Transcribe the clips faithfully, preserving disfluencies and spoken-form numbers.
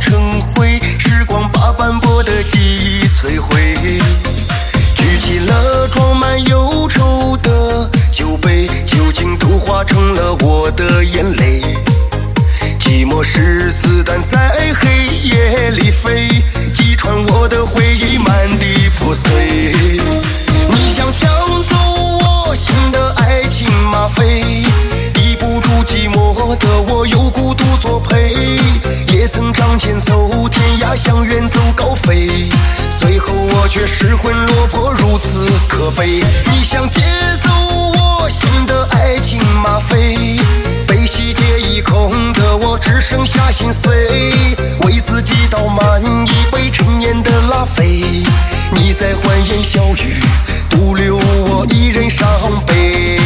成灰，时光把斑驳的记忆摧毁。举起了装满忧愁的酒杯，酒精都化成了我的眼泪。寂寞是子弹在黑夜里飞，击穿我的回忆，满地破碎。你想抢走我心的爱情吗啡，抵不住寂寞的我，有孤独作陪。也曾仗剑走天涯，想远走高飞，随后我却失魂落魄，如此可悲。你想借走我心的爱情吗啡，悲喜皆已空的我，只剩下心碎，为自己倒满一杯陈年的拉菲。你在欢言笑语，独留我一人伤悲。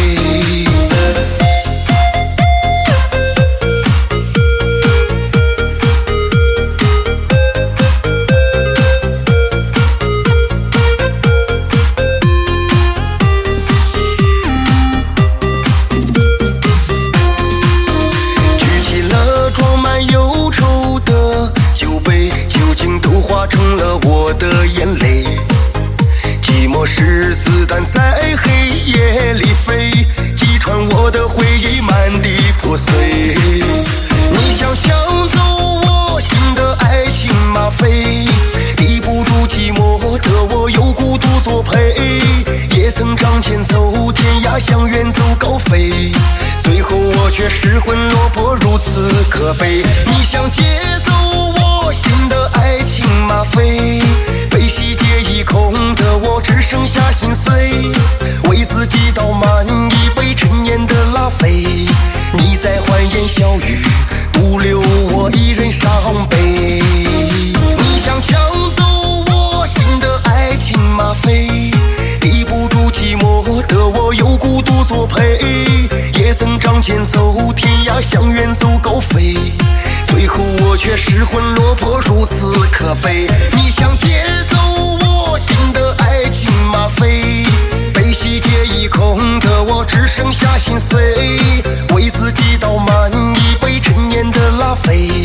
化成了我的眼泪，寂寞是子弹在黑夜里飞，击穿我的回忆，满地破碎。你想抢走我心的爱情吗啡，抵不住寂寞的我，有孤独作陪。也曾仗剑走天涯，想远走高飞，最后我却失魂落魄，如此可悲。你想借走我心的爱情吗啡，悲喜皆已空的我，只剩下心碎，为自己倒满一杯陈年的拉菲。你在欢言笑语，独留我一人伤悲。你想抢走我心的爱情吗啡，抵不住寂寞的我，有孤独作陪。也曾仗剑走天涯，想远走高飞，最后我却失魂落魄，如此可悲。你想借走我心的爱情吗啡，悲喜皆已空的我，只剩下心碎，为自己倒满一杯陈年的拉菲。